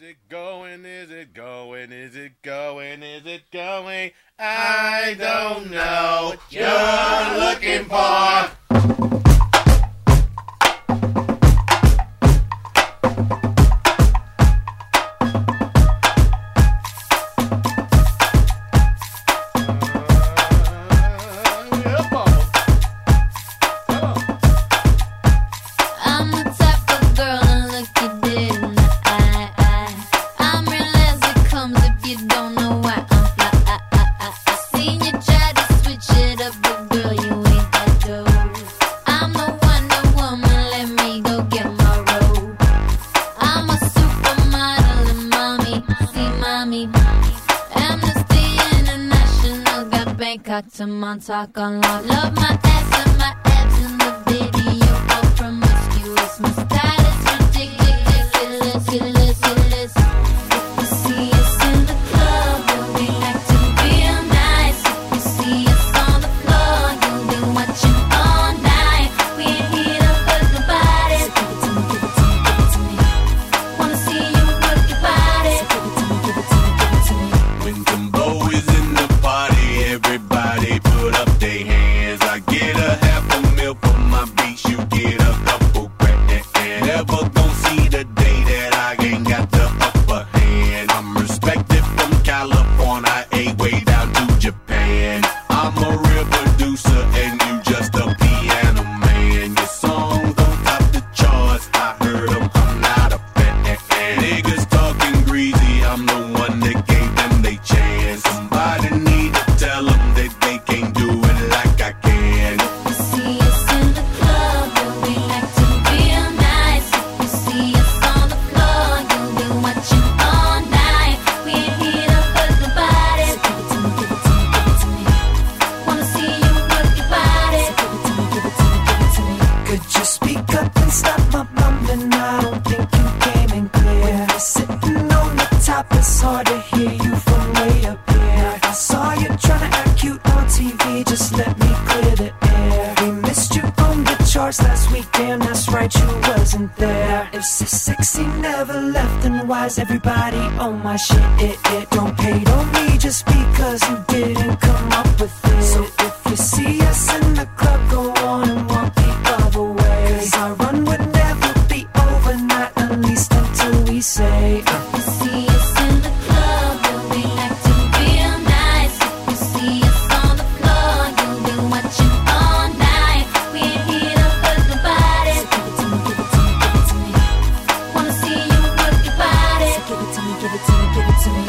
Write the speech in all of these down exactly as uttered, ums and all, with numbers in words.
it going? Is it going? Is it going? Is it going? I don't know what you're looking for. To Montauk on lock. Love my ass and my abs in the video. All promiscuous. My style is ridiculous, ridiculous, ridiculous. If you see us in the club, we'll be acting real nice. If you see us on the floor, you'll be watching all night. We ain't here to hurt nobody. So give it to me, give it to me, give it to me. Wanna see you work your body. So give it to me, give it to me, give it to me. When Timbo is in the party, everybody put up their hands. I get a half a mil for my beats, you get a couple grand. Never gon' see the day that I ain't got the upper hand. I'm respected from California, a way down to Japan. I'm a real producer and you just a piano man. Your songs don't top the charts, I heard them, I'm not a fan. Niggas talking greasy, I'm the one that gave them they chance. Somebody need to tell them that they can't do it like I can. If you see us in the club, we'll be acting real nice. If you see us on the floor, you'll be watching all night. We ain't here to hurt nobody. So give it to me, give it to me, give it to me. Wanna see you work your body. So give it to me, give it to me, give it to me. Could you speak up and stop my mumbling? I don't think you came in clear. When you're sitting on the top, it's hard to hear you from way up here. I saw you trying to act cute on T V, just let me clear the air. We missed you on the charts last week, damn that's right, you wasn't there. If so sexy never left, then why's everybody on my shit? It, it don't hate on me just because you didn't come up with it. So if you see us in the club, go on and walk the other way. Cause our run would never be over, not at least until we say uh. If you see us in the club, we'll be acting real nice. If you see us on the floor, you'll be watching all night. We ain't here to hurt nobody. So give it to me, give it to me, give it to me. Wanna see you work your body. So give it to me, give it to me, give it to me.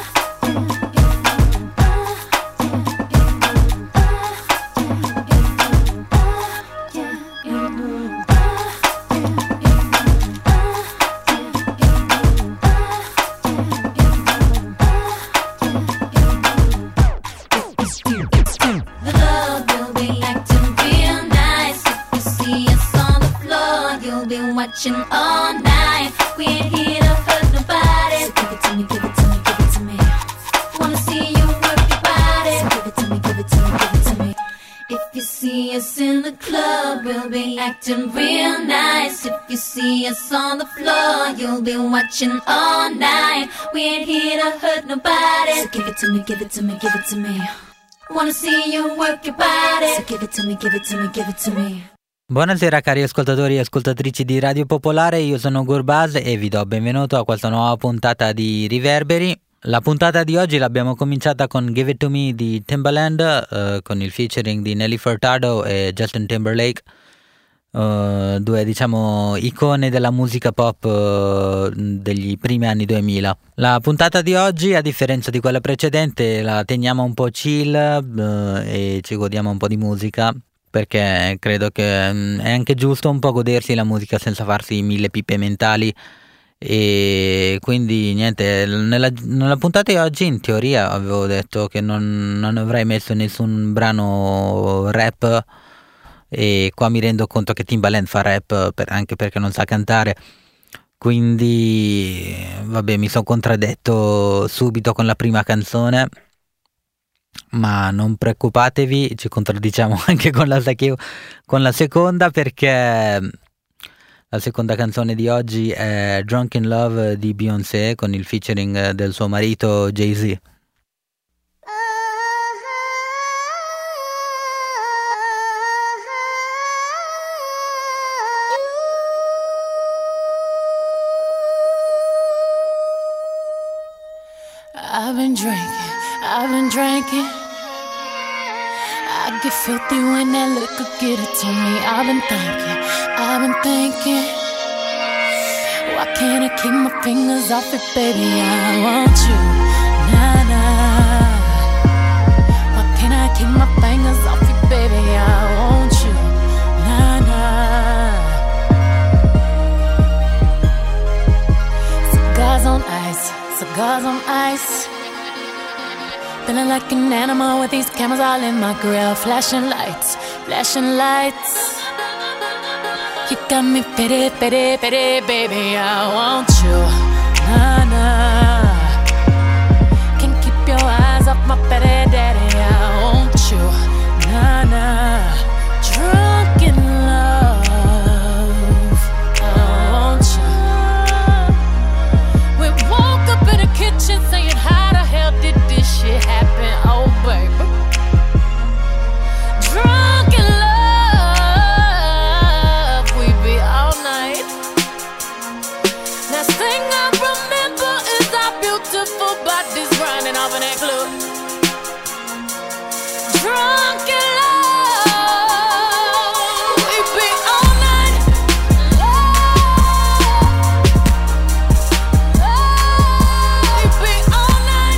The club will be acting real nice. If you see us on the floor, you'll be watching all night. We ain't here to hurt nobody. So give it to me, give it to me, give it to me. Wanna see you work your body. So give it to me, give it to me, give it to me. If you see us in the club, we'll be acting real nice. If you see us on the floor, you'll be watching all night. We ain't here to hurt nobody. So give it to me, give it to me, give it to me. Wanna see you work your body. So give it to me, give it to me, give it to me. Buonasera cari ascoltatori e ascoltatrici di Radio Popolare, io sono Gurbaz e vi do benvenuto a questa nuova puntata di Riverberi. La puntata di oggi l'abbiamo cominciata con Give It To Me di Timbaland, eh, con il featuring di Nelly Furtado e Justin Timberlake, eh, due diciamo icone della musica pop eh, degli primi anni duemila. La puntata di oggi, a differenza di quella precedente, la teniamo un po' chill eh, e ci godiamo un po' di musica, perché credo che mh, è anche giusto un po' godersi la musica senza farsi mille pippe mentali. E quindi niente, nella, nella puntata di oggi in teoria avevo detto che non, non avrei messo nessun brano rap, e qua mi rendo conto che Timbaland fa rap per, anche perché non sa cantare, quindi vabbè, mi sono contraddetto subito con la prima canzone, ma non preoccupatevi, ci contraddiciamo anche con la, con la seconda, perché La seconda canzone di oggi è Drunk in Love di Beyoncé con il featuring del suo marito Jay-Z. I've been drinking, I've been drinking. I get filthy when that liquor get it to me. I've been thinking, I've been thinking. Why can't I keep my fingers off it, baby? I want you, nah, nah. Why can't I keep my fingers off it, baby? I want you, nah, nah. Cigars on ice, cigars on ice. Feeling like an animal with these cameras all in my grill. Flashing lights, flashing lights. You got me pity, pity, pity, baby. I want you, nah, nah. Can't keep your eyes off my pity, daddy. I want you, nah, nah. Drunk in love, I want you. We woke up in the kitchen saying, how the hell did this shit happen? Oh, baby. Drunk in love, we be all night. Last thing I remember is our beautiful bodies grinding off in that club. Drunk in love, we be all night. Love, we be all night.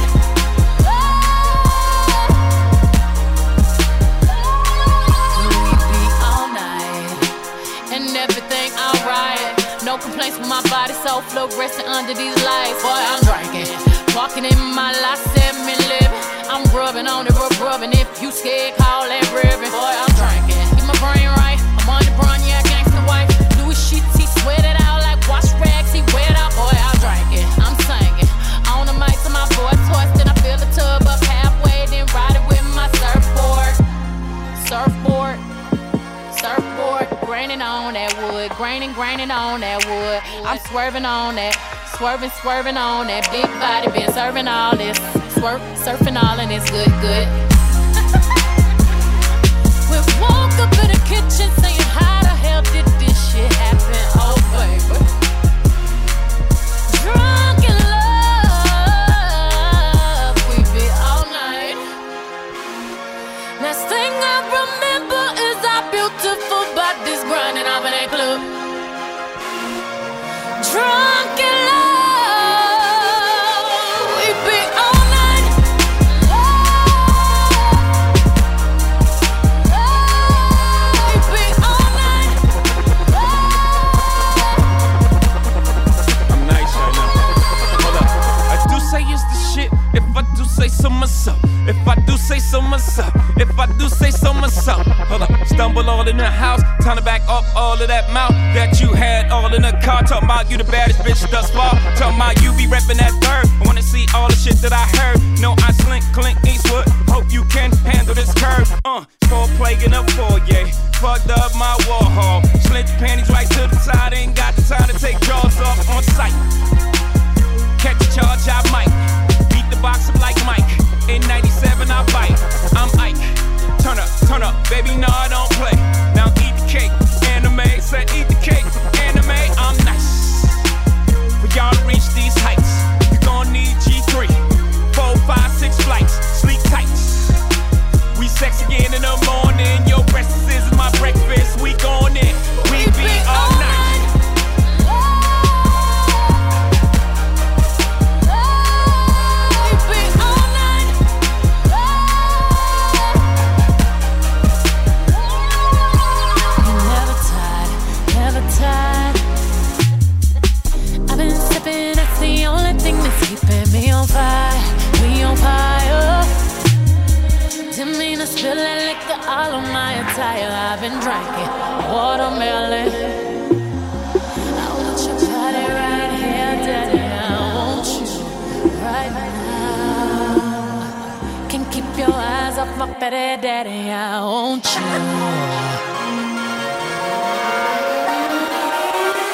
And everything alright. No complaints with my body, so fluorescent under these lights. Boy, I'm drinking, walking in my life, seven living. I'm rubbing on it, rub rubbing. If you scared, call that ribbon. Boy, I'm drinking, get my brain right. I'm on the brown, yeah, gangsta wife. Louis sheets, he sweat it out like wash rags. He wet out, boy, I'm drinking, I'm singing. On the mic to my voice hoarse, then I fill the tub up halfway, then ride it with my surfboard. Surfboard. Surfboard, graining on that wood, graining, graining on that wood. I'm swerving on that, swerving, swerving on that big body, been serving all this, swerve, surfing all and it's good, good. We woke up in the kitchen saying, how the hell did this shit happen? Oh, baby. Drunk in love, we be all night. Last thing I remember is our beautiful bodies grinding off in that club. Drunk in love, we be all night. Love, we be all night. I'm nice right now. Hold up. I do say it's the shit. If I do say so myself. If I do say so myself. If I do say so myself. Hold up. Stumble all in the house. Time to back up all of that mouth that you had all in the car. Talking about you the baddest bitch thus far. Talking about you be reppin' that third. I wanna see all the shit that I heard. No, I slink, Clint Eastwood. Hope you can handle this curve. Uh, four plague in a foyer. Fucked up my Warhol. Slint your panties right to the side. Ain't got the time to take jaws off on sight. Catch a charge, I might. Beat the box up like Mike. In ninety-seven, I bite. I'm Ike. Turn up, turn up, baby, no, I don't play. Now eat the cake, anime. Said eat the cake, anime. I'm nice. For y'all to reach these heights, you gon' need G three. Four, five, six flights, sleep tights. We sex again in the morning. Your breakfast is my breakfast. We gon' in. We be all night. I've been sipping, that's the only thing that's keeping me on fire, me on fire. Didn't mean to spill that liquor all on my attire. I've been drinking watermelon. I want your body right here, daddy. I want you right now. Can't keep your eyes off my petty daddy. I want you.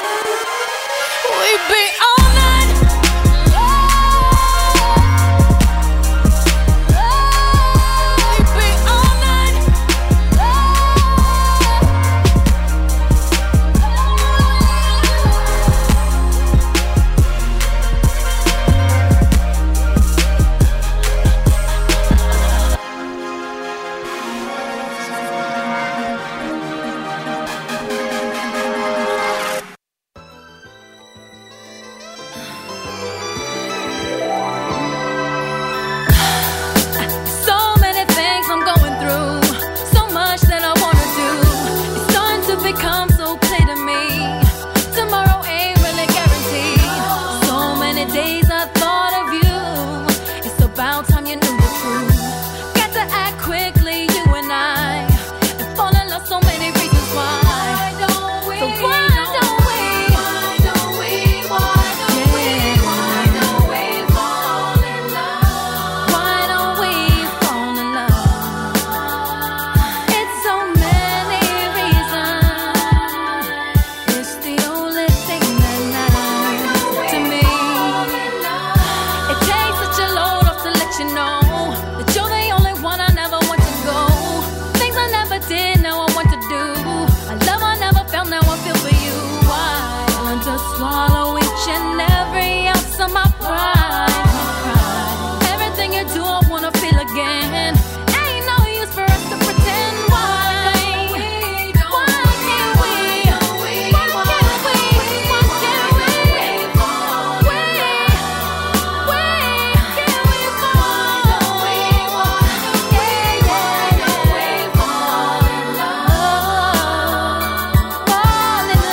days I thought of you. It's about time you knew the truth. Got to act quickly, you and I, and fall in love so many reasons why. Why don't we? So why don't we? Why don't we? Why don't yeah. we? Why don't we fall in love? Why don't we fall in love? It's so many reasons. It's the only thing that matters to me. It takes such a load off to let you know that you're the only one I never want to go. Things I never did, now I want to do. A love I never felt, now I feel for you. Why? Learn to swallow each and every ounce of my pride. My pride. Everything you do, I wanna feel again. Ain't no use for us to pretend. Why? Why can't we? Why can't we? Why can't we? We, we, can we fall? Yeah, yeah, yeah. Fall in love. Fall in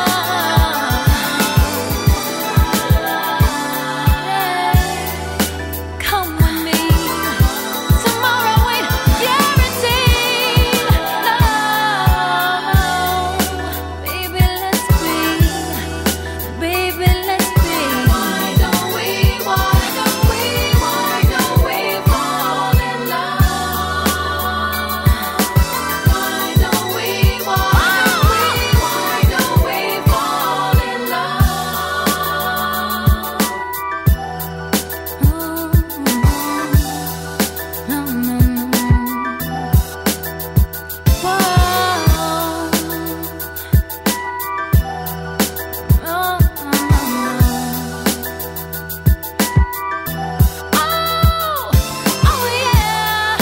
love. Come with me. Tomorrow ain't guaranteed. No, baby, let's be. Baby, let's be. Why don't we? Why don't we? Why don't we fall in love? Why don't we? Why don't we? Why don't we fall in love? Oh, yeah.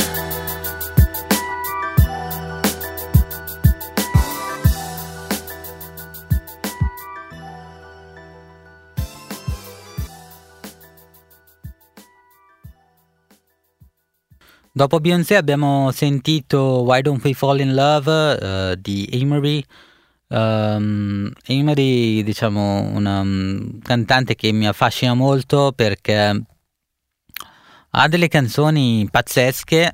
Dopo Beyoncé abbiamo sentito Why Don't We Fall in Love eh, di Amory. Um, Amory, diciamo, una um, cantante che mi affascina molto perché ha delle canzoni pazzesche,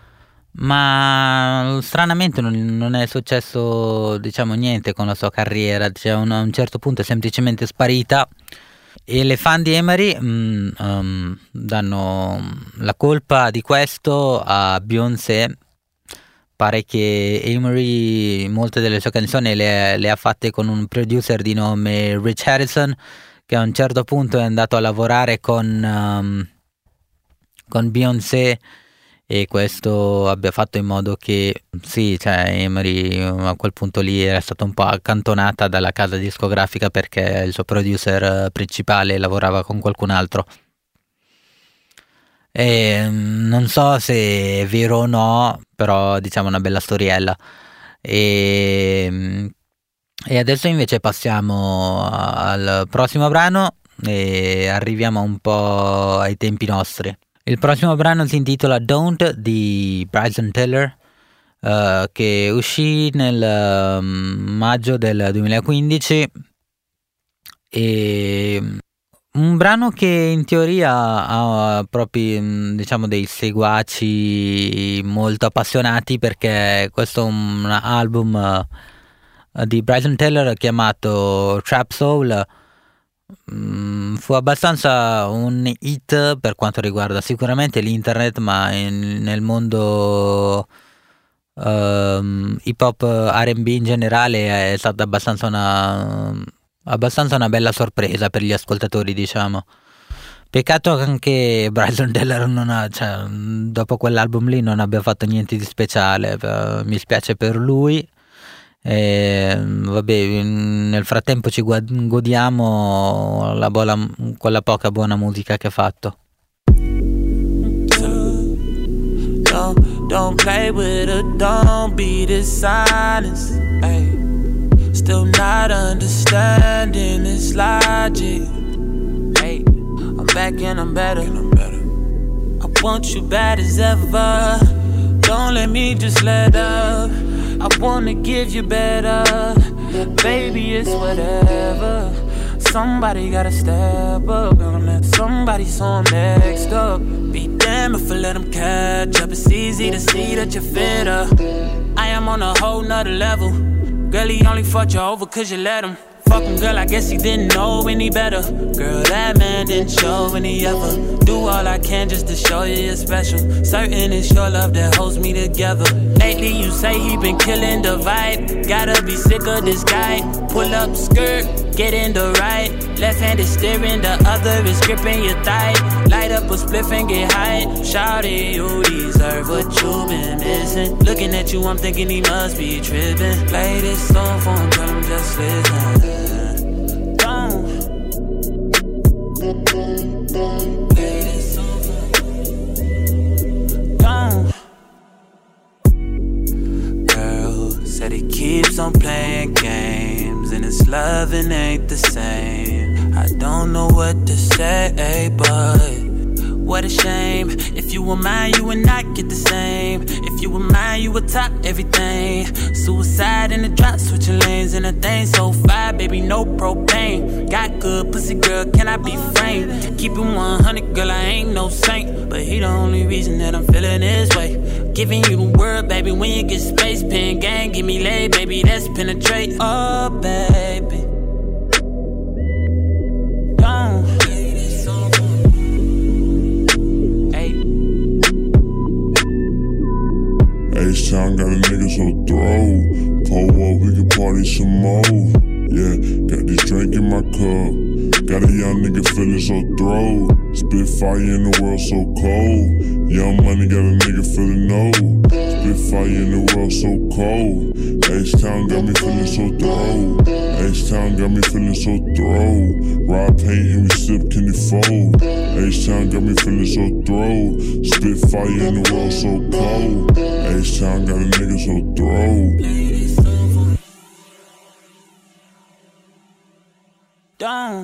ma stranamente non, non è successo, diciamo, niente con la sua carriera. Cioè, un- a un certo punto è semplicemente sparita. E le fan di Emery mm, um, danno la colpa di questo a Beyoncé. Pare che Emery molte delle sue canzoni le, le ha fatte con un producer di nome Rich Harrison, che a un certo punto è andato a lavorare con, um, con Beyoncé, e questo abbia fatto in modo che sì, cioè Emery a quel punto lì era stata un po' accantonata dalla casa discografica perché il suo producer principale lavorava con qualcun altro. E mm, non so se è vero o no, però diciamo una bella storiella. E, mm, e adesso invece passiamo al prossimo brano e arriviamo un po' ai tempi nostri. Il prossimo brano si intitola Don't di Bryson Tiller, eh, che uscì nel mm, maggio del duemilaquindici, e un brano che in teoria ha proprio, mm, diciamo, dei seguaci molto appassionati, perché questo è un album eh, di Bryson Tiller chiamato Trap Soul. Mm, fu abbastanza un hit per quanto riguarda sicuramente l'internet, ma in- nel mondo ehm, hip hop, R and B in generale è stata abbastanza una abbastanza una bella sorpresa per gli ascoltatori, diciamo. Peccato che anche Bryson Tiller non ha, cioè, dopo quell'album lì non abbia fatto niente di speciale. eh, Mi spiace per lui. E, vabbè, nel frattempo ci guad- godiamo la buona, quella poca buona musica che ha fatto. Don't, don't play with her, don't be dishonest. Ay. Still not understanding this logic. Ay. I'm back and I'm better. I want you bad as ever. Don't let me just let up. I wanna give you better. Baby, it's whatever. Somebody gotta step up, gonna let somebody so I'm next up. Be damned if I let them catch up. It's easy to see that you're fit up. I am on a whole nother level. Girl, he only fucked you over cause you let him. Fuck him, girl, I guess he didn't know any better. Girl, that man didn't show any ever. Do all I can just to show you you're special. Certain it's your love that holds me together. Lately you say he been killing the vibe. Gotta be sick of this guy. Pull up skirt, get in the right. Left hand is steering, the other is gripping your thigh. Light up a spliff and get high. Shawty, you deserve what you been missing. Looking at you, I'm thinking he must be tripping. Play this song for him, tell him just listen. Girl said he keeps on playing games and his loving ain't the same. I don't know what to say, but what a shame. If you were mine, you would not get the same. If you were mine, you would top everything. Suicide in the drop, switching lanes in a thing. So fire, baby, no propane. Got good pussy, girl, can I be framed? Keep it one hundred, girl, I ain't no saint. But he the only reason that I'm feeling this way. Giving you the word, baby, when you get space. Pen gang, give me lay, baby, that's penetrate. Oh, baby. Don't. H-Town got a nigga so throw. Pull up, we can party some more. Yeah, got this drink in my cup. Got a young nigga feeling so throw. Spit fire in the world so cold. Young money got a nigga feeling no. Spit fire in the world so cold. H-Town got me feeling so throw. H-Town got me feeling so throw. Rob paint and we sip candy fold. H-Town got me feeling so throw. Spit fire in the world so cold. H-Town got a nigga so throw. Down.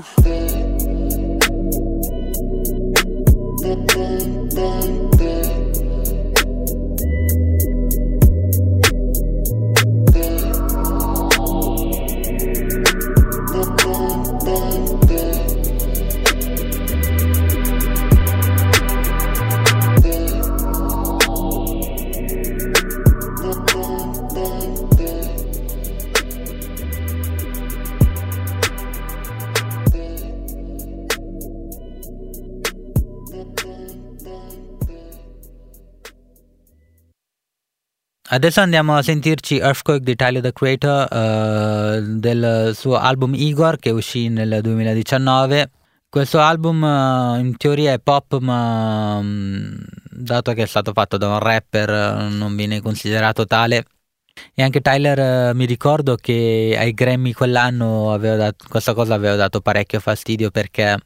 Adesso andiamo a sentirci Earthquake di Tyler the Creator, uh, del suo album Igor che uscì nel duemiladiciannove. Questo album uh, in teoria è pop, ma um, dato che è stato fatto da un rapper uh, non viene considerato tale. E anche Tyler, uh, mi ricordo che ai Grammy quell'anno aveva dato, questa cosa aveva dato parecchio fastidio, perché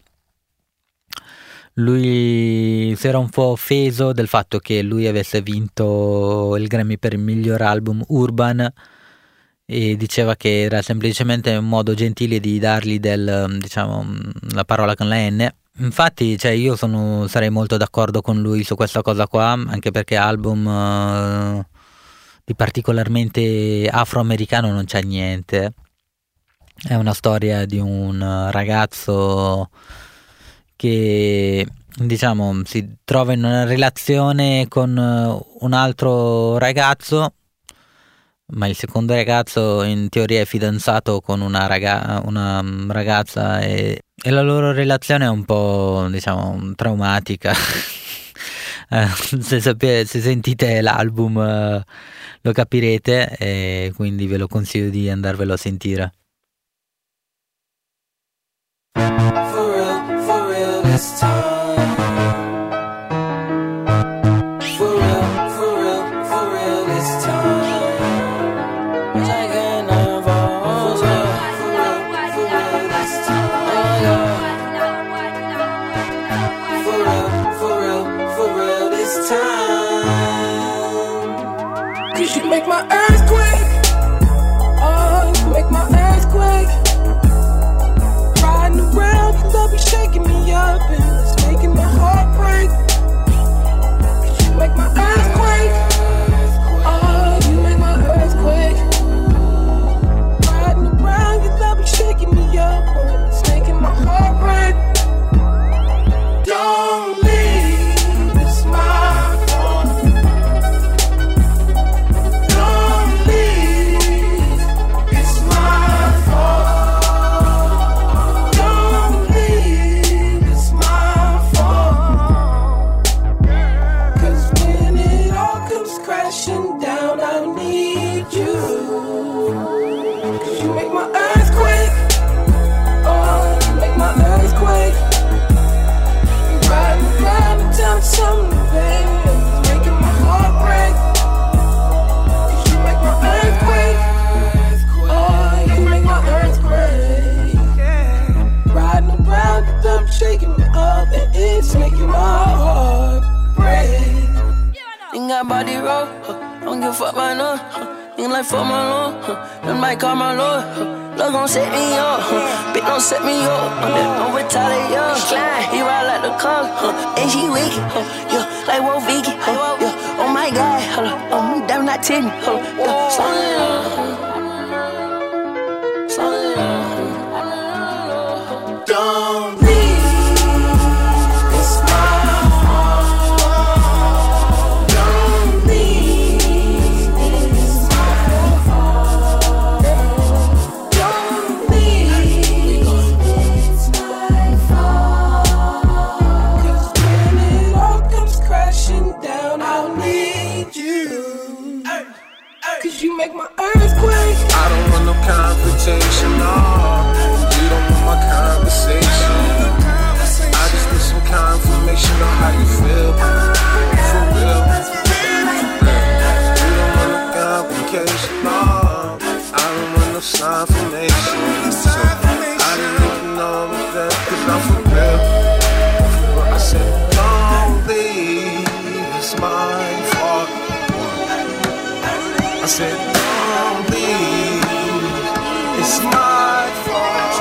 lui si era un po' offeso del fatto che lui avesse vinto il Grammy per il miglior album urban, e diceva che era semplicemente un modo gentile di dargli del, diciamo, la parola con la N. Infatti, cioè, io sono, sarei molto d'accordo con lui su questa cosa qua, anche perché album uh, di particolarmente afroamericano non c'è niente. È una storia di un ragazzo che, diciamo, si trova in una relazione con un altro ragazzo, ma il secondo ragazzo in teoria è fidanzato con una, raga- una ragazza e, e la loro relazione è un po', diciamo, traumatica. se, sapete, se sentite l'album uh, lo capirete, e quindi ve lo consiglio di andarvelo a sentire. This time, for real, for real, for real this time. Taking over, for real, for real, for real this time. For real, for real, for real this time. 'Cause you make my earthquake, oh, you make my earthquake. Riding around, you love me shaking me up, and it's making my heart break. 'Cause you make my earthquake, oh, you make my earthquake. Riding around, you love me shaking me up, and it's making that body roll. Huh. Don't give a fuck about no. Huh. Nigga like fuck my lord. Huh. Them might call my lord. Huh. Love gon' set me up. Huh. Bitch don't set me up. Huh. Don't retaliate, yo. He ride like the car. Huh. And she wicked. Huh. Yeah, like Wolf Vicky. Huh. Yeah. Oh my God. Huh. Oh, damn not Timmy. Huh. Yeah. Slow it down. Slow it down. Don't leave. It's my fault. Don't leave. It's my fault. Don't leave. It's my fault. 'Cause when it all comes crashing down, I'll need you. 'Cause you make my earthquake. I don't want no confrontation, no. You don't want my conversation. I just need some confirmation on how you feel. For real. You don't want no complication, no. I don't want no confirmation. So I didn't even know that, 'cause I'm for real. I said, don't leave, it's my fault. I said, don't leave, it's my fault.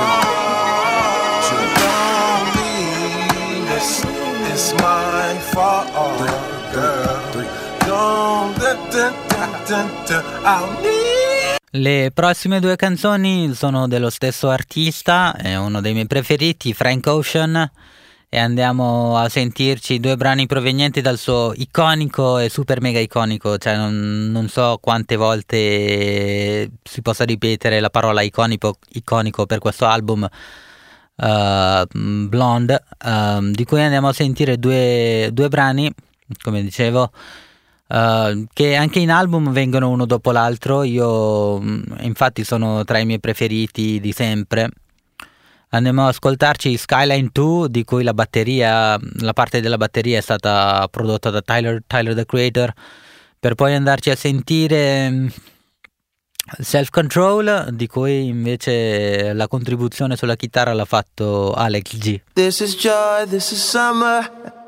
Don't leave, it's, it's my fault, girl. Don't, da, da, da, da, da, I'll need. Le prossime due canzoni sono dello stesso artista, è uno dei miei preferiti, Frank Ocean, e andiamo a sentirci due brani provenienti dal suo iconico e super mega iconico, cioè non, non so quante volte si possa ripetere la parola iconico, iconico per questo album, uh, Blonde, uh, di cui andiamo a sentire due, due brani, come dicevo, uh, che anche in album vengono uno dopo l'altro. Io infatti sono tra i miei preferiti di sempre. Andiamo ad ascoltarci Skyline due, di cui la batteria, la parte della batteria è stata prodotta da Tyler, Tyler the Creator, per poi andarci a sentire Self Control, di cui invece la contribuzione sulla chitarra l'ha fatto Alex G. This is joy, this is summer.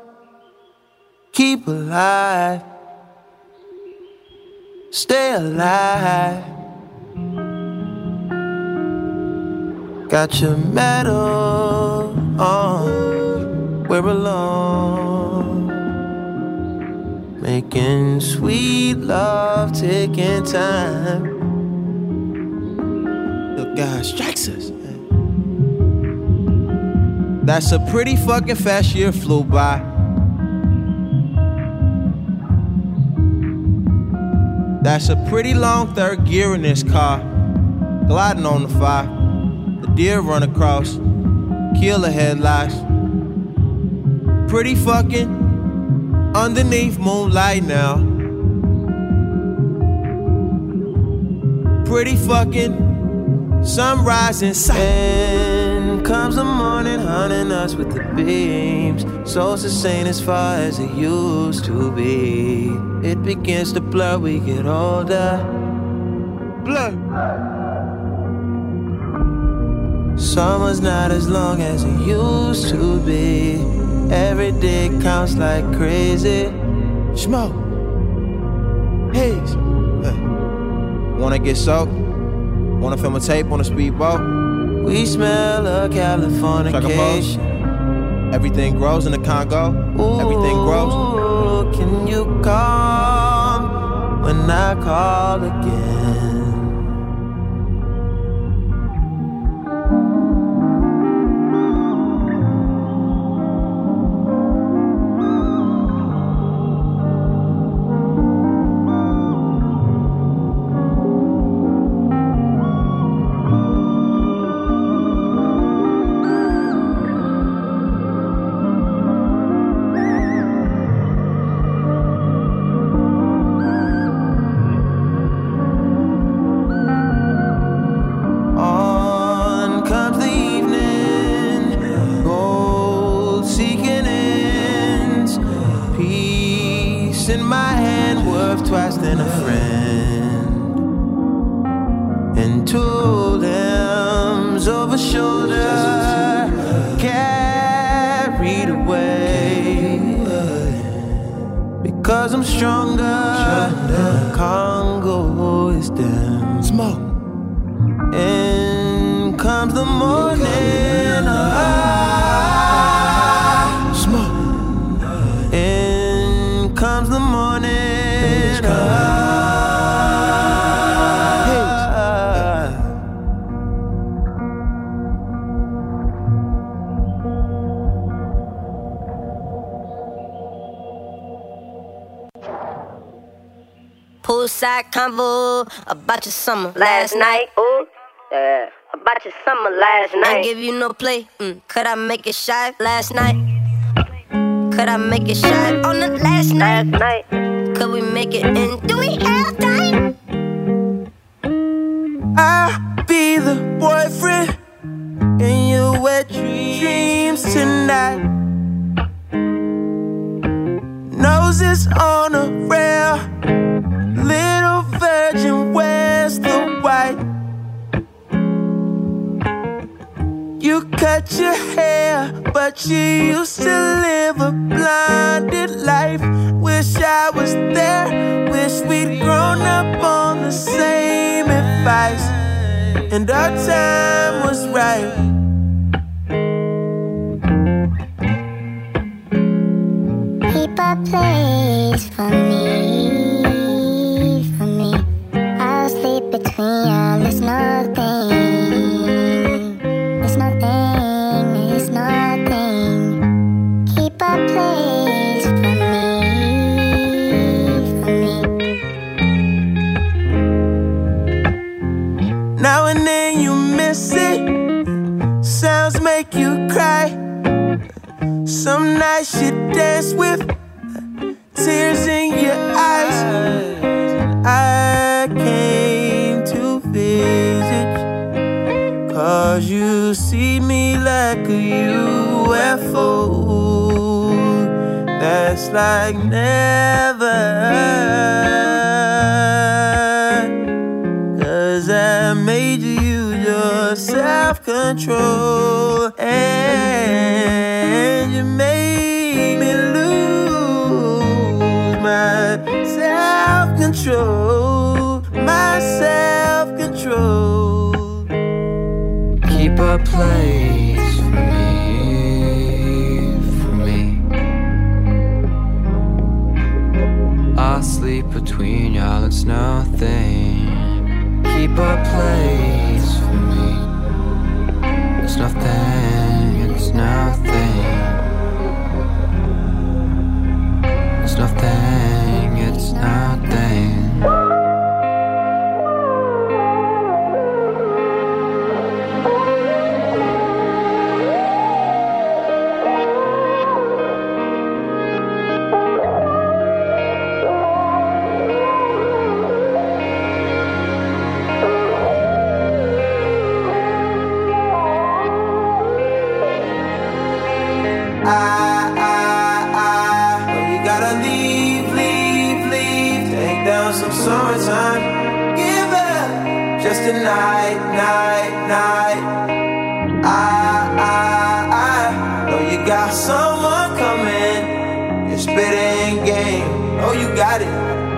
Keep alive. Stay alive. Got your medal on, we're alone, making sweet love, taking time. Look, God strikes us. That's a pretty fucking fast year flew by. That's a pretty long third gear in this car, gliding on the fire. Deer run across, kill the headlights. Pretty fucking underneath moonlight now. Pretty fucking sunrise in sight. And comes the morning, hunting us with the beams. Soul's the same as far as it used to be. It begins to blur, we get older. Blur. Summer's not as long as it used to be. Every day counts like crazy. Smoke. Haze. Hey. Wanna get soaked? Wanna film a tape on a speedboat? We smell of Californication. Everything grows in the Congo. Ooh, everything grows. Can you come when I call again? Cause I'm stronger. Congo is down. Smoke. In comes the morning. Ah, smoke. In comes the morning. Ah, Poolside convo about your summer last night. Ooh, yeah. About your summer last night. Ain't give you no play. Mm. Could I make it shy last night? Could I make it shy on the last night? Last night. Could we make it in? Do we have time? I'll be the boyfriend in your wet dreams tonight. Noses on a rail. Little virgin, where's the white? You cut your hair, but you used to live a blinded life. Wish I was there, wish we'd grown up on the same advice, and our time was right. Keep a place for me. Between y'all, there's nothing, there's nothing, there's nothing. Keep a place for me, for me. Now and then you miss it, sounds make you cry. Some nights you dance with tears in your eyes. I came to visit, cause you see me like a U F O. That's like never, cause I made you use your self-control, and you made me lose my self-control, my self-control. Keep a place for me, for me. I'll sleep between y'all, it's nothing. Keep a place for me. It's nothing, it's nothing. It's nothing, it's nothing. Summertime, give up just a night, night, night. I, I, I know you got someone coming. You're spitting game. Oh, you got it.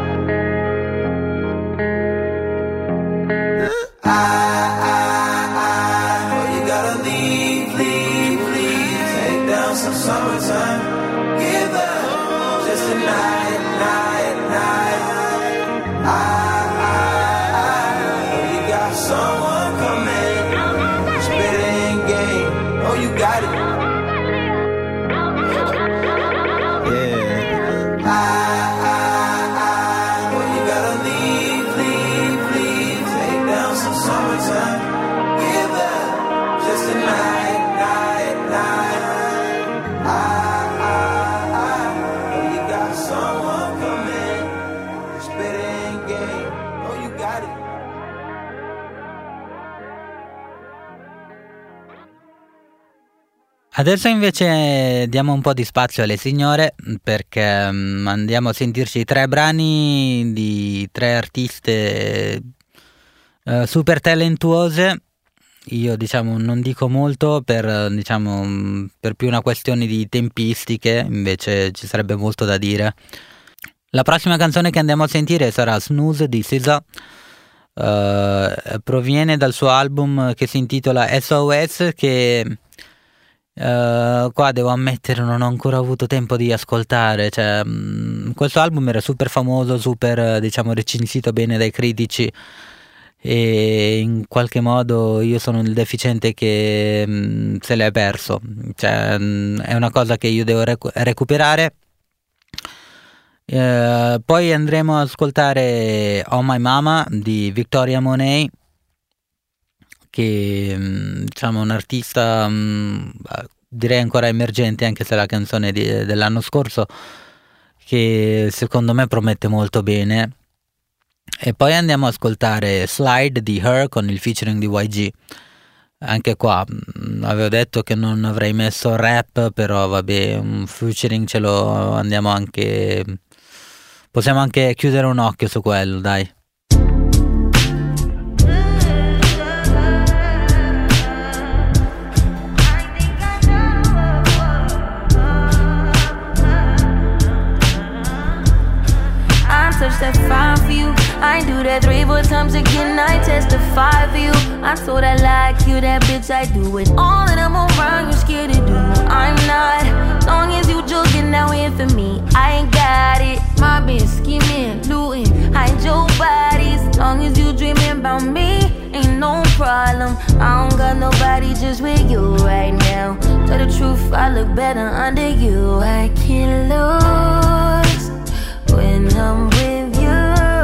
I, I, I know you gotta leave, leave, leave. Take down some summertime. Give up just a night, night, night. I, I, I know you got someone coming, spitting game. Oh, you got it. Yeah. I, I, I know you gotta leave, leave, leave. Take down some summertime. Give up just a night, night, night. I, I, I know you got someone coming, spitting game. Oh, you got it. Adesso invece diamo un po' di spazio alle signore, perché um, andiamo a sentirci tre brani di tre artiste uh, super talentuose. Io diciamo non dico molto per, diciamo, per più una questione di tempistiche, invece ci sarebbe molto da dire. La prossima canzone che andiamo a sentire sarà Snooze di S Z A. Uh, proviene dal suo album che si intitola S O S, che uh, qua devo ammettere non ho ancora avuto tempo di ascoltare. Cioè, mh, questo album era super famoso, super diciamo recensito bene dai critici, e in qualche modo io sono il deficiente che mh, se l'è perso. Cioè, mh, è una cosa che io devo recu- recuperare. Uh, poi andremo ad ascoltare Oh My Mama di Victoria Monet, che mh, diciamo un artista mh, direi ancora emergente, anche se la canzone di, dell'anno scorso, che secondo me promette molto bene. E poi andiamo ad ascoltare Slide di Her con il featuring di Y G. Anche qua mh, avevo detto che non avrei messo rap, però vabbè, un featuring ce lo andiamo anche, possiamo anche chiudere un occhio su quello, dai. Touch that fine for you. I ain't do that three, four times again. I testify for you. I told I like you, that bitch. I do it all, and I'm around. You scared to do? I'm not. Long as you joking, now in for me. I ain't got it. My bitch scheming, looting, hide your bodies. Long as you dreaming about me, ain't no problem. I don't got nobody just with you right now. Tell the truth, I look better under you. I can't lose when I'm with you.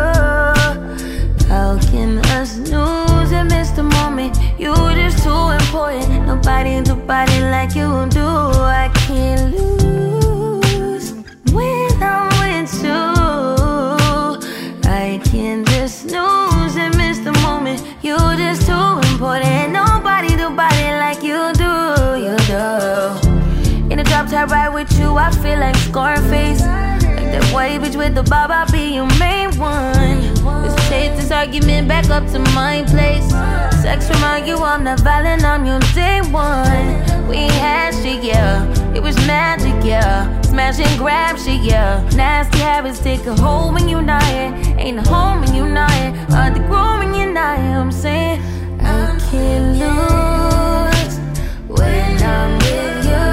How can I snooze and miss the moment? You just too important. Nobody do body like you do. I can't lose when I'm with you. I can't just snooze and miss the moment. You just too important. Nobody do body like you do. You do. In the drop top ride with you, I feel like Scarface. That white bitch with the bob, I'll be your main one. Let's take this argument back up to my place. Sex remind you I'm not violent, I'm your day one. We had shit, yeah, it was magic, yeah. Smash and grab shit, yeah. Nasty habits take a hold when you're not here. Ain't a home when you're not here. Hard to grow when you're not here. I'm saying I can't lose when I'm with you.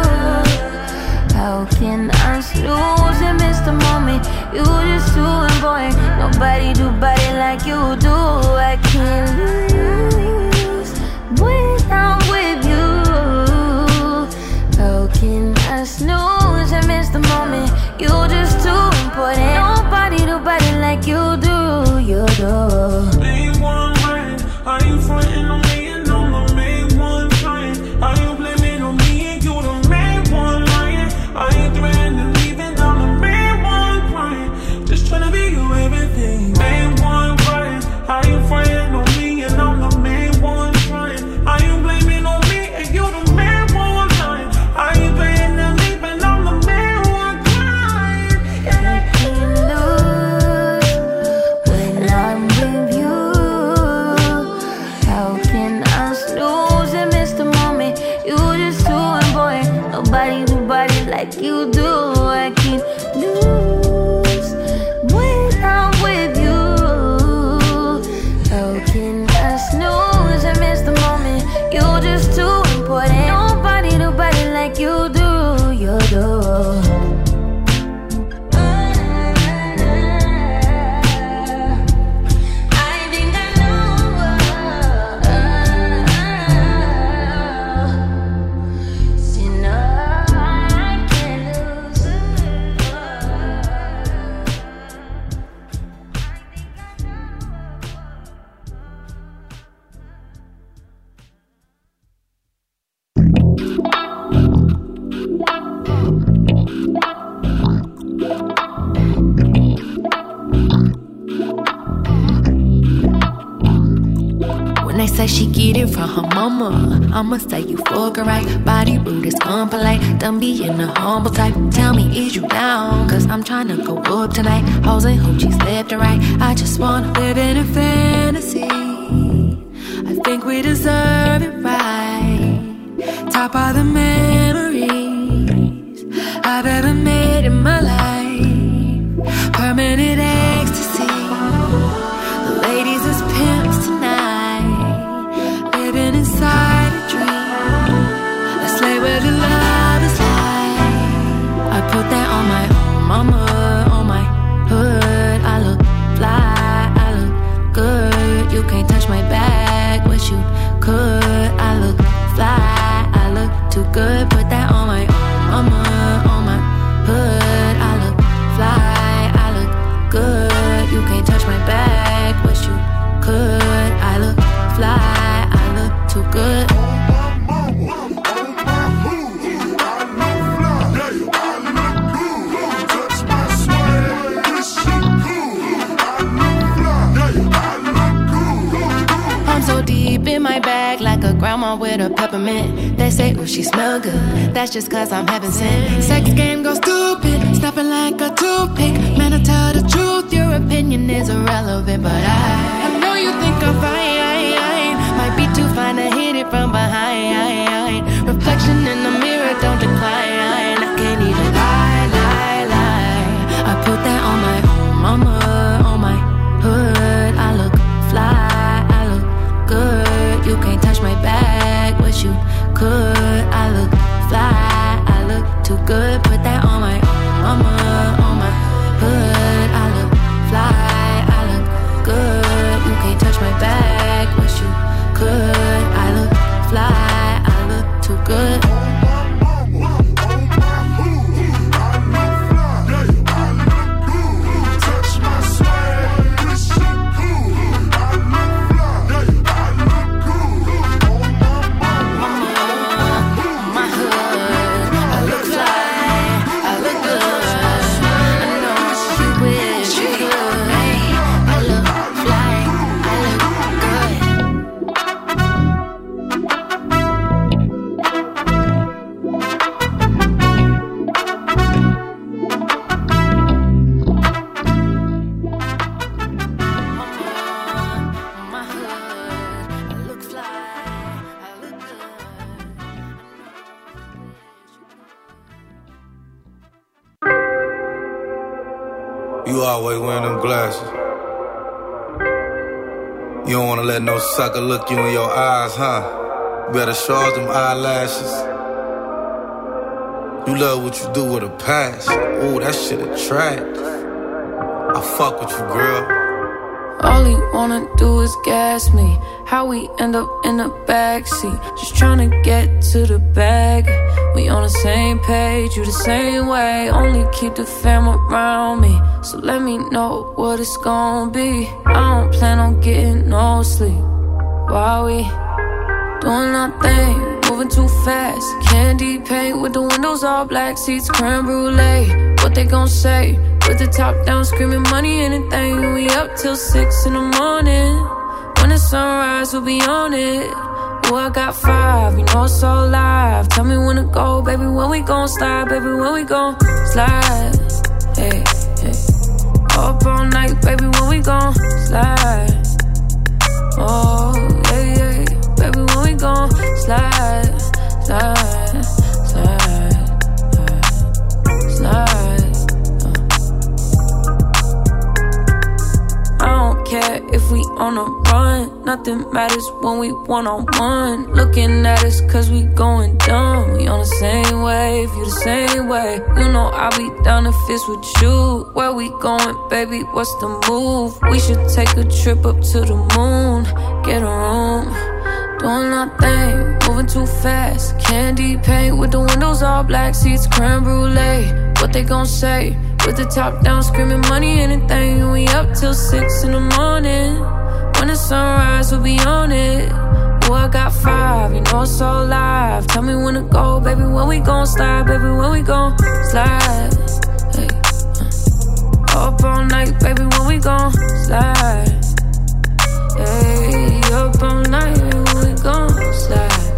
How can I snooze and miss the moment? You just too important. Nobody do body like you do. I can't lose when I'm with you. How can I snooze and miss the moment? You just too important. Nobody do body like you do. You do. Main one right. Are you frontin' on me and I'm the main one trying? Are you blaming on me and you the main one lying? Are you threatening leaving? I'm the main one crying. Just tryna be you everything. Main one crying. Are you frontin' on me and I'm the main one trying? Are you blaming on me and you the main one lying? Are you threatening leaving? I'm the main one crying. I can't lose when I'm with you. How can I snooze and miss the moment? You just too important. Nobody do body like you do. I can't lose when I'm with you. How can I snooze and miss the moment? You just too important. Nobody do body like you do. You do. When they say she get it from her mama, I'ma say you fucking right. Body rude is unpolite, done being a humble type. Tell me, is you down? Cause I'm tryna go up tonight. Hoes and hoochies left and right. I just wanna live in a fantasy. I think we deserve it right. Top of the memories I've ever made in my life. on with a peppermint. They say, ooh, she smell good. That's just cause I'm heaven sent. Sex game goes stupid, snapping like a toothpick. Man, I tell the truth, your opinion is irrelevant. But I, I know you think I'm fine. Might be too fine to hit it from behind. Reflection in the mirror, don't decline. I can't even lie, lie, lie. I put that on my mama, on my hood. I look fly, I look good. You can't touch my bag, but you could. I look fly, I look too good. Put that on my mama, on my hood. I look fly, I look good. You can't touch my bag, but you could. I look fly, I look too good. You always wearing them glasses. You don't wanna let no sucker look you in your eyes, huh? Better charge them eyelashes. You love what you do with a passion. Ooh, that shit attractive. I fuck with you, girl. All he wanna do is gas me. How we end up in the backseat, just tryna get to the bag. We on the same page, you the same way. Only keep the fam around me, so let me know what it's gon' be. I don't plan on getting no sleep while we doing our thing, moving too fast. Candy paint with the windows all black, seats creme brulee. What they gon' say? With the top down, screaming money, anything. We up till six in the morning. When the sunrise, we'll be on it. Ooh, I got five, you know it's all live. Tell me when to go, baby, when we gon' slide. Baby, when we gon' slide. Hey, hey. Up all night, baby, when we gon' slide. Oh, yeah, yeah. Baby, when we gon' slide. Slide, slide, slide, slide. I don't care if we on a run. Nothing matters when we one-on-one. Looking at us cause we going dumb. We on the same wave, you the same way. You know I'll be down if it's with you. Where we going, baby, what's the move? We should take a trip up to the moon. Get a room, doing our thing, moving too fast. Candy paint with the windows all black, seats creme brulee. What they gon' say? With the top down, screaming money, anything. We up till six in the morning. When the sunrise, we'll be on it. Ooh, I got five, you know it's all live. Tell me when to go, baby, when we gon' slide. Baby, when we gon' slide. Hey, uh. Up all night, baby, when we gon' slide. Hey, up all night, baby, when we gon' slide.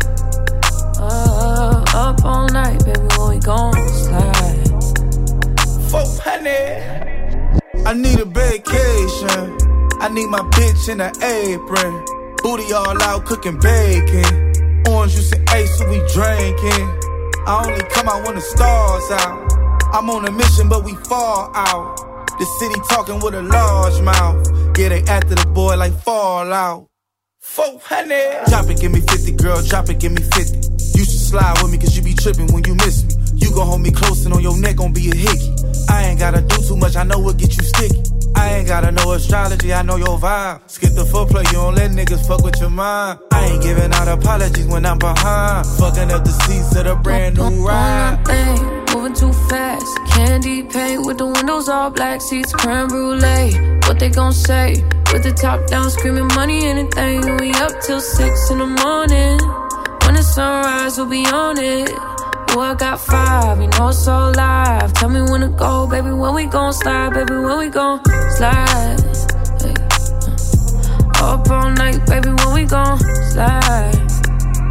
Uh, up all night, baby, when we gon' slide. four hundred. I need a vacation. I need my bitch in an apron. Booty all out cooking bacon. Orange juice and ace, so we drinking. I only come out when the stars out. I'm on a mission, but we fall out. The city talking with a large mouth. Yeah, they after the boy like Fallout. four hundred. Drop it, give me fifty, girl, drop it, give me fifty. You should slide with me, cause you be tripping when you miss me. You gon' hold me close and on your neck gon' be a hickey. I ain't gotta do too much, I know what get you sticky. I ain't gotta know astrology, I know your vibe. Skip the footplay, you don't let niggas fuck with your mind. I ain't giving out apologies when I'm behind. Fucking up the seats of the brand new ride. Moving too fast, candy paint with the windows all black, seats creme brulee. What they gon' say? With the top down, screaming money, anything. We up till six in the morning. When the sunrise, we'll be on it. Ooh, I got five, you know it's all live. Tell me when to go, baby, when we gon' slide. Baby, when we gon' slide. Hey, uh. Up all night, baby, when we gon' slide.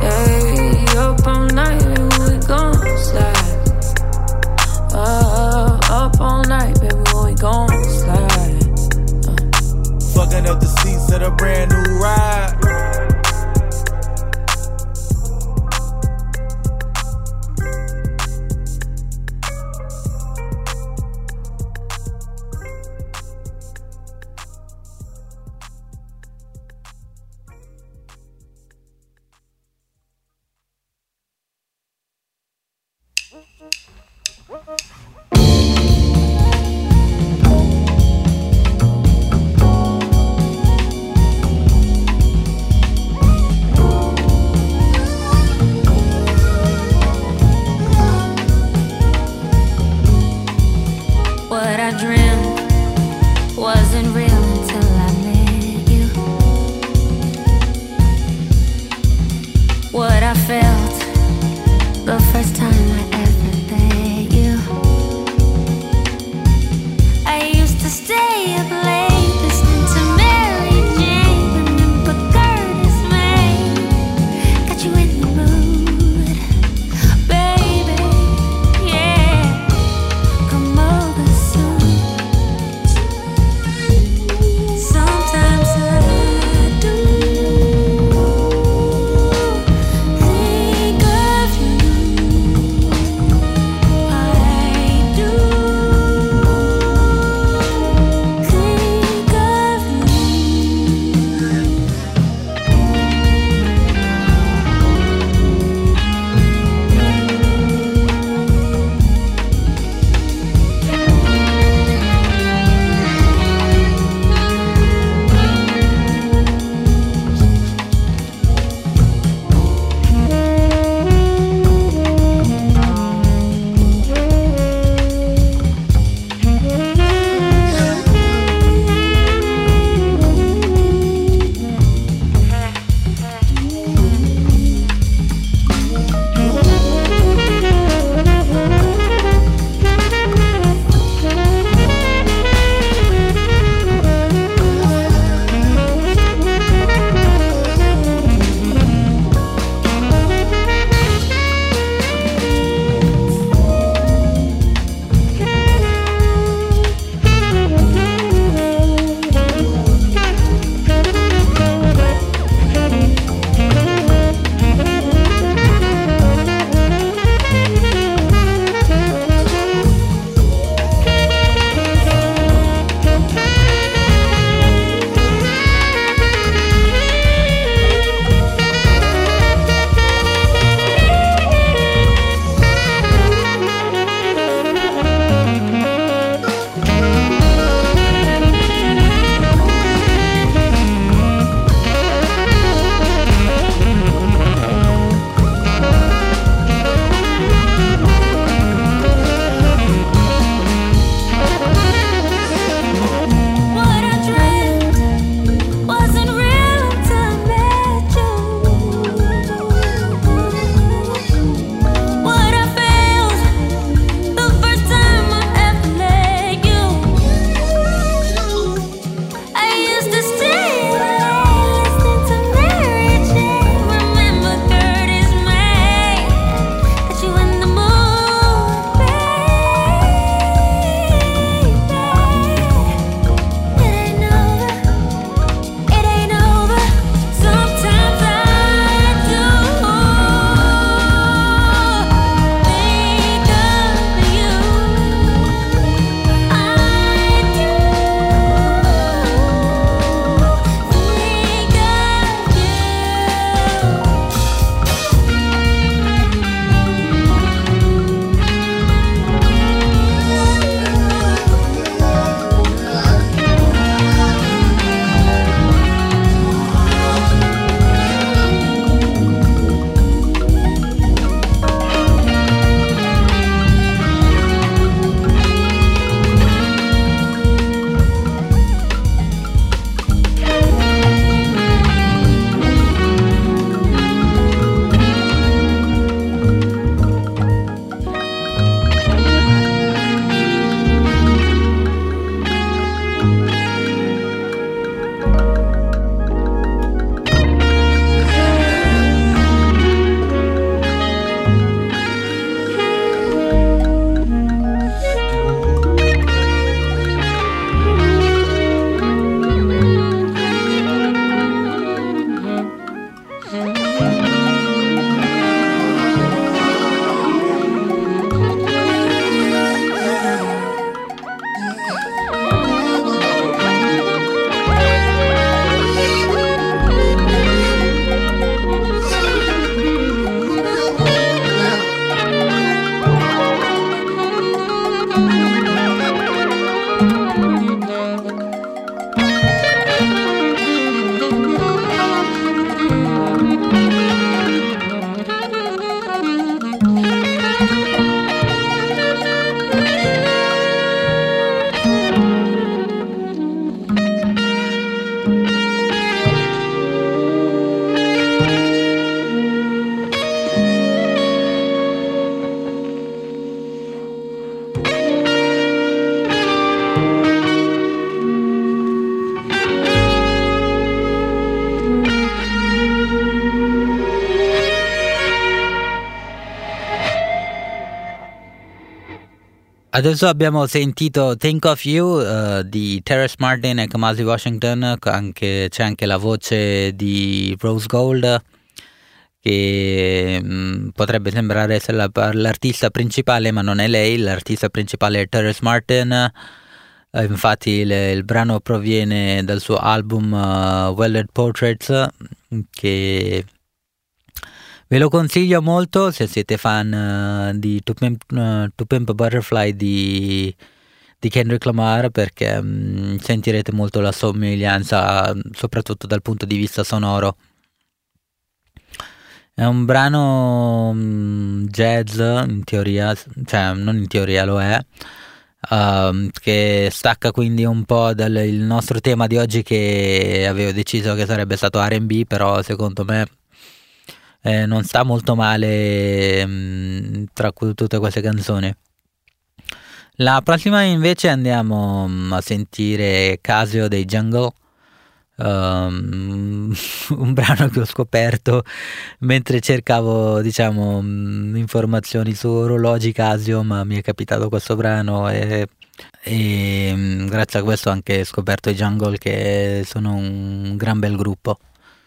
Stay up all night, baby, we gon' slide. Uh, up all night, baby, we gon' slide. Uh. Fucking up the seats of the brand new ride. What I dreamed wasn't real until I met you. What I felt the first time I ever met you. I used to stay up late listening to Mary Jane, remember Curtis May. Got you in the mood, baby, yeah. Come over soon. Adesso abbiamo sentito Think of You uh, di Terrace Martin e Kamasi Washington, anche, c'è anche la voce di Rose Gold, che mh, potrebbe sembrare essere la, l'artista principale, ma non è lei. L'artista principale è Terrace Martin. Uh, infatti il, il brano proviene dal suo album uh, Welded Portraits, che ve lo consiglio molto se siete fan uh, di To Pimp, uh, To Pimp a Butterfly di, di Kendrick Lamar, perché um, sentirete molto la somiglianza, soprattutto dal punto di vista sonoro. È un brano um, jazz, in teoria, cioè non in teoria, lo è, uh, che stacca quindi un po' dal il nostro tema di oggi, che avevo deciso che sarebbe stato R and B, però secondo me Eh, non sta molto male mh, tra tutte queste canzoni. La prossima invece andiamo mh, a sentire Casio dei Jungle, um, un brano che ho scoperto mentre cercavo, diciamo, mh, informazioni su orologi Casio, ma mi è capitato questo brano e, e mh, grazie a questo ho anche scoperto i Jungle, che sono un gran bel gruppo.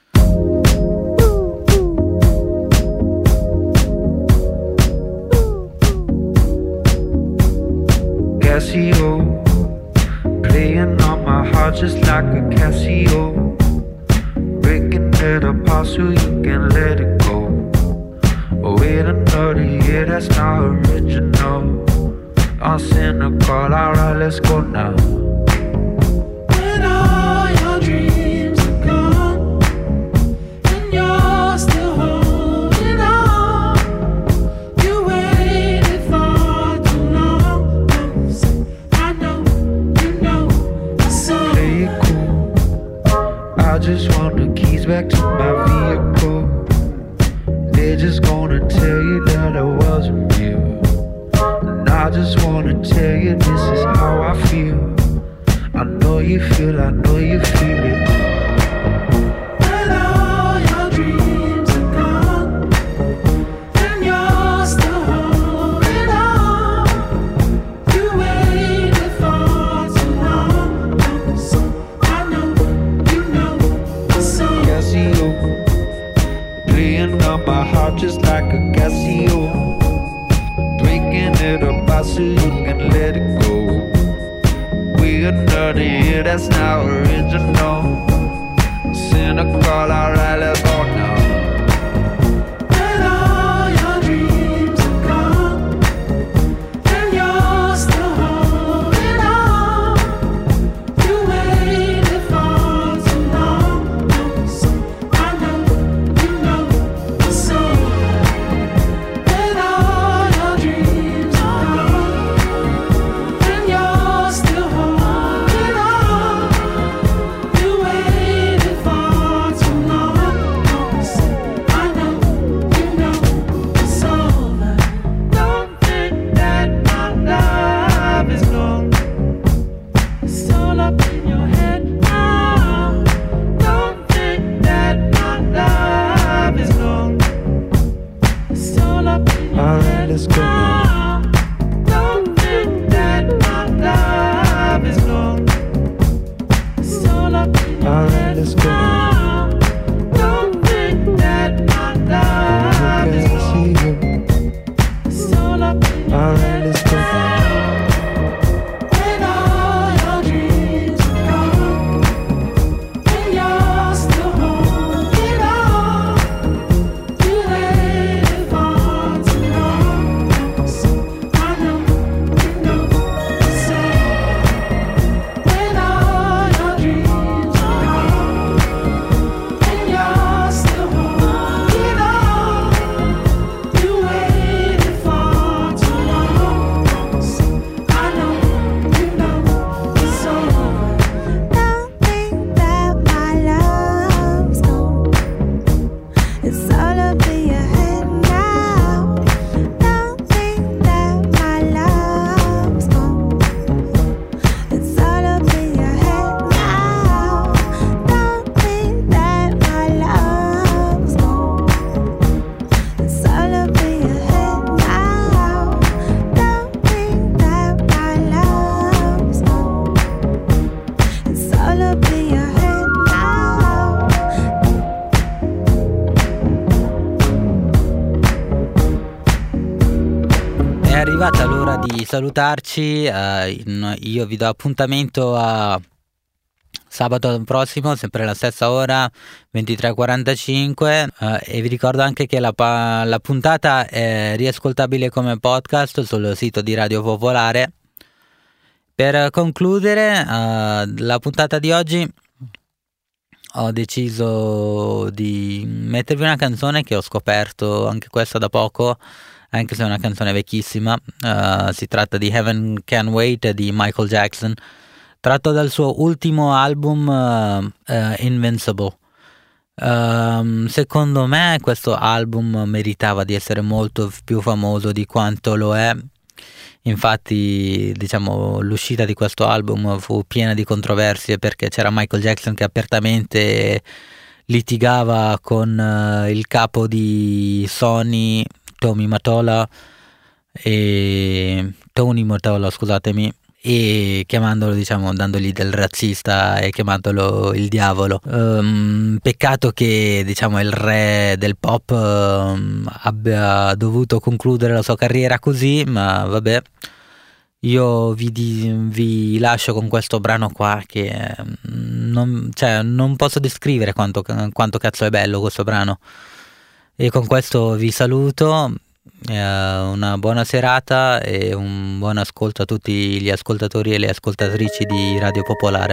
Casio, playing on my heart just like a Casio, breaking it apart so you can let it go. Oh, wait another year, that's not original. I'm cynical, alright, let's go now. When all your dreams are gone and you're still holding on, you waited for too long. I know, you know, so play it cool. I just want the keys back to my vehicle. They're just gonna tell you that I wasn't real. I just wanna tell you this is how I feel. I know you feel, I know you feel it. When all your dreams are gone and you're still holding on, you waited for too long. So I know, you know, so Casio, playing on my heart just like a Casio, breaking it apart so you can let it go. We're another year, that's not original. Cynical, alright, let's go now. When all your dreams are gone and you're still holding on, you waited for too long. So I know, you know, so when all your dreams are gone and you're still holding on, you waited for too long. So I know, you know, it's over. Don't think that my love is gone. It's all up in your head now. Don't think that my love is gone. It's all up in your head now. Don't think that my love is gone. It's all up in your head now. Don't think that my love is gone. It's all up in your head now. When all your dreams are gone and you're still holding on, you waited for too long. So I know, you know, so when all your dreams are gone and you're still holding on, you waited for too long. So salutarci. Eh, io vi do appuntamento a sabato prossimo, sempre alla stessa ora, ventitré e quarantacinque, eh, e vi ricordo anche che la, la puntata è riascoltabile come podcast sul sito di Radio Popolare. Per concludere uh, la puntata di oggi ho deciso di mettervi una canzone che ho scoperto anche questa da poco, anche se è una canzone vecchissima. Uh, si tratta di Heaven Can Wait di Michael Jackson, tratto dal suo ultimo album uh, uh, Invincible. Uh, secondo me questo album meritava di essere molto più famoso di quanto lo è. Infatti, diciamo, l'uscita di questo album fu piena di controversie, perché c'era Michael Jackson che apertamente litigava con uh, il capo di Sony, Tommy Mottola, e Tony Mottola, scusatemi, e chiamandolo, diciamo, dandogli del razzista e chiamandolo il diavolo. Um, peccato che, diciamo, il re del pop um, abbia dovuto concludere la sua carriera così, ma vabbè. Io vi, di, vi lascio con questo brano qua che non, cioè, non posso descrivere quanto, quanto cazzo è bello questo brano. E con questo vi saluto. Eh, una buona serata e un buon ascolto a tutti gli ascoltatori e le ascoltatrici di Radio Popolare.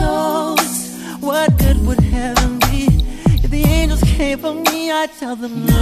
Tell them